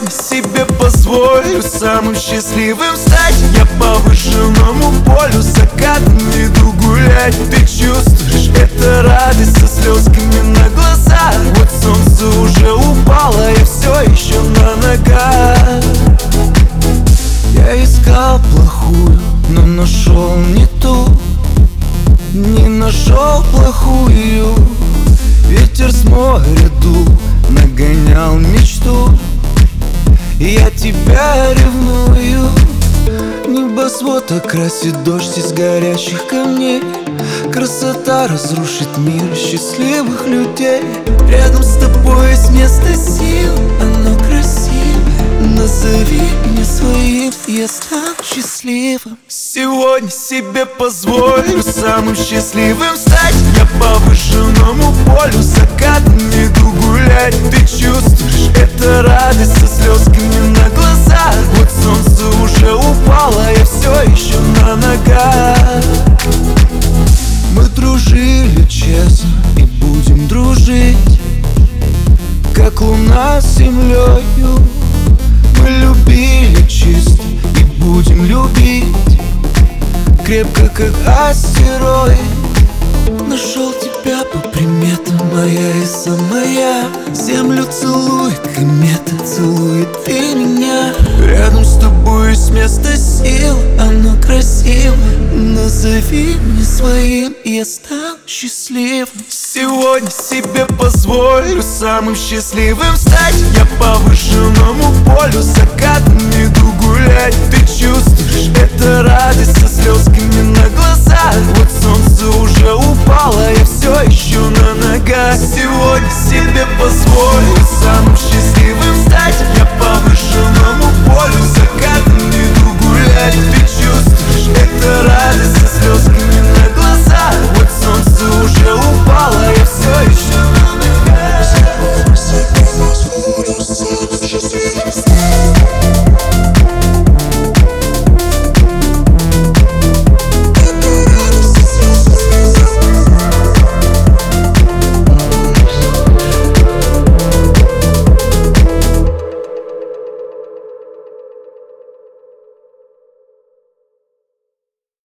Сегодня себе позволю самым счастливым стать. Я по выжженному полю закатом иду гулять. Ты чувствуешь, это радость со слезками на глазах. Вот солнце уже упало, я все еще на ногах. Я искал плохую, но нашел не ту. Не нашел плохую. Ветер с моря дул, нагонял мечту. Я тебя ревную. Небосвод окрасит дождь из горящих камней. Красота разрушит мир счастливых людей. Рядом с тобой есть место сил, оно красиво. Назови меня своим, я стану счастливым. Сегодня себе позволю самым счастливым стать. Я по выжженному полю закатом иду гулять. Ты чувствуешь, это радость со слезками на глазах. Вот солнце уже упало, я все еще на ногах. Мы дружили честно и будем дружить, как луна с землею. Мы любили чисто и будем любить крепко, как астероид. Нашел тебя по приметам, моя и самая. Землю целует комета, целует и меня. Рядом с тобой есть место сил, оно красиво. Назови меня своим, я стану счастливым. Сегодня себе позволю самым счастливым стать. Я по выжженному